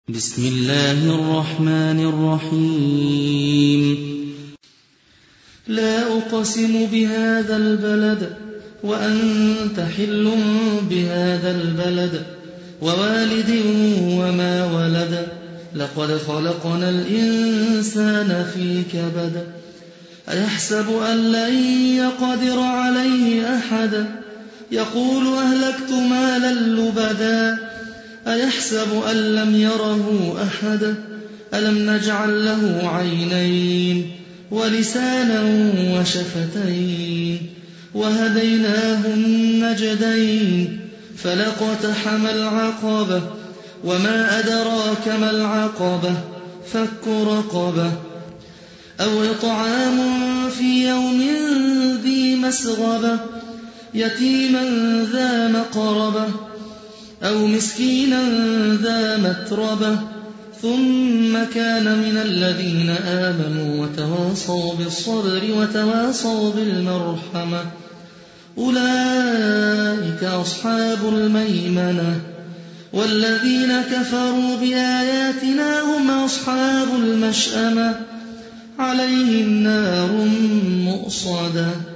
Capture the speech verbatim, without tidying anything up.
بسم الله الرحمن الرحيم لا أقسم بهذا البلد وأنت حل بهذا البلد ووالد وما ولد لقد خلقنا الإنسان في كبد أيحسب أن لن يقدر عليه أحد يقول أهلكت مالا لبدا أيحسب أن لم يره أحد ألم نجعل له عينين ولسانا وشفتين وهديناه النجدين فلاقتحم العقبة وما أدراك ما العقبة فك رقبة أو إطعام في يوم ذي مسغبة يتيما ذا مقربة أو مسكينا ذا متربة ثم كان من الذين آمنوا وتواصوا بالصبر وتواصوا بالمرحمة أولئك أصحاب الميمنة والذين كفروا بآياتنا هم أصحاب المشأمة عليهم نار مؤصدة